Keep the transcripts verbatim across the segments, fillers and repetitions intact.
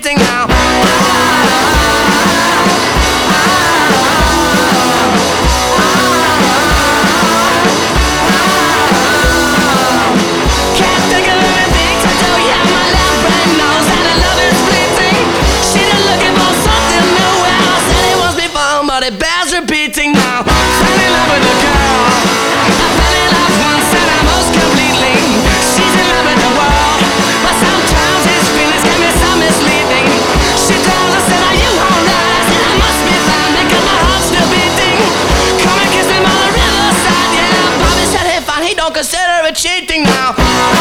repeating now. Can't think of anything to do, yeah, my left brain knows that her love is fleeting. She just looking for something new, well, I said it once before, but it bears repeating now. Fell in love with a girl, I fell in love once and I most completely. She's in love with the world, but sometimes his feelings can be so misleading. She tells us that are you alright? I said I must be fine because my heart's still beating. Come and kiss me by the riverside, yeah. Bobby said hey fine, he don't consider it cheating now.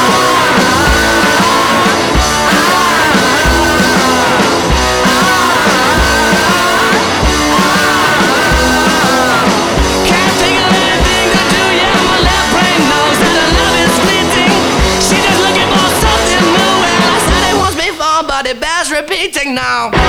Can't think of anything to do, yeah, my left brain knows that her love is fleeting. She just looking for something new, well, I said it once before, but it bears repeating now.